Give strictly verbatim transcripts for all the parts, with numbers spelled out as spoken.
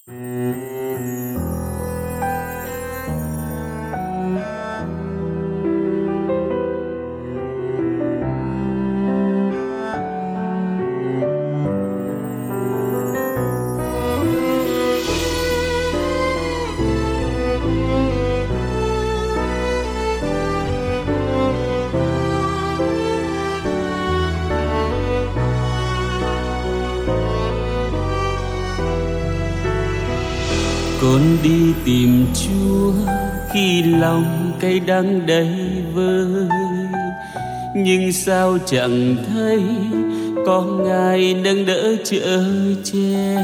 Con đi tìm Chúa khi lòng cay đắng đầy vơi, nhưng sao chẳng thấy có Ngài nâng đỡ chở che.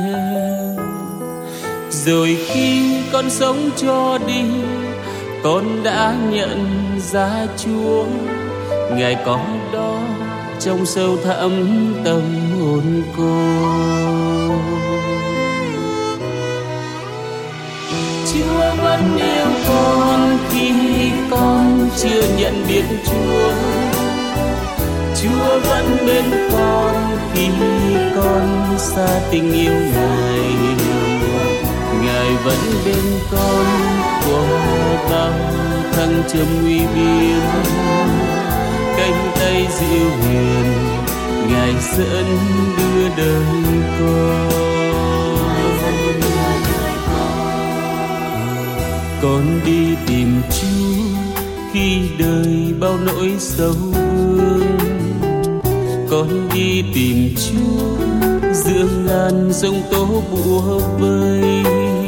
Rồi khi con sống cho đi, con đã nhận ra Chúa, Ngài có đó trong sâu thẳm tâm hồn con. Chúa vẫn yêu con khi con chưa nhận biết Chúa. Chúa vẫn bên con khi con xa tình yêu Ngài. Ngài vẫn bên con qua bao thăng trầm nguy biên. Cánh tay dịu hiền Ngài dẫn đưa đời con. Con đi tìm Chúa khi đời bao nỗi sầu vương. Con đi tìm Chúa giữa ngàn giông tố bủa vây,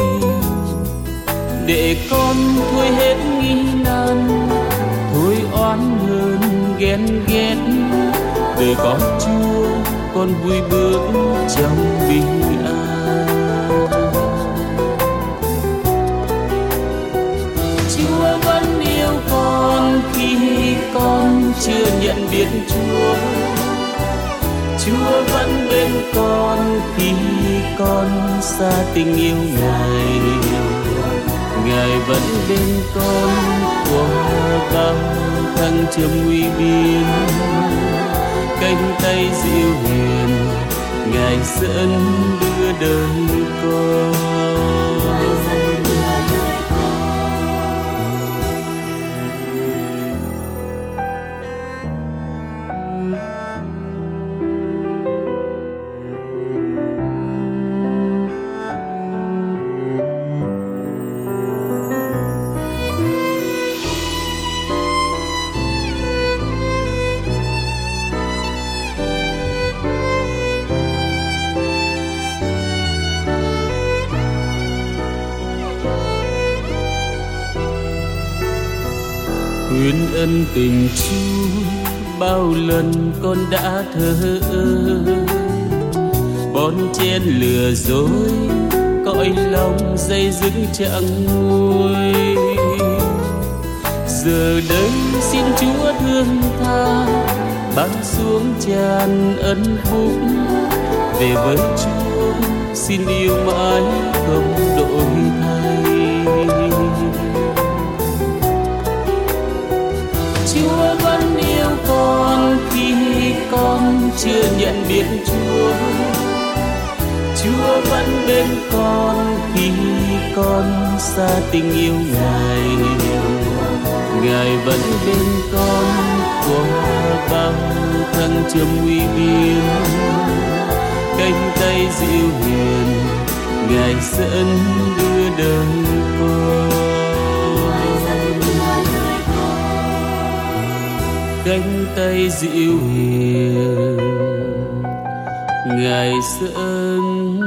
để con thôi hết nghi nan, thôi oán hờn ghen ghét. Đời có Chúa con vui bước trong bình an. Chúa vẫn yêu con khi con chưa nhận biết Chúa. Chúa vẫn bên con khi con xa tình yêu Ngài. Ngài vẫn bên con qua bao thăng trầm nguy biên. Cánh tay dịu hiền Ngài dẫn đưa đời con. Nguyện ân tình Chúa bao lần con đã thờ ơ, bon chen lừa dối cõi lòng dây dứt chẳng nguôi. Giờ đây xin Chúa thương tha, ban xuống tràn ân phúc. Về với Chúa xin yêu mãi không đổi thay. Chúa vẫn yêu con khi con chưa nhận biết Chúa. Chúa vẫn bên con khi con xa tình yêu Ngài. Ngài vẫn bên con qua bao thăng trầm nguy biên. Cánh tay dịu hiền Ngài dẫn đưa đời con. Cánh tay dịu hiền Ngài dẫn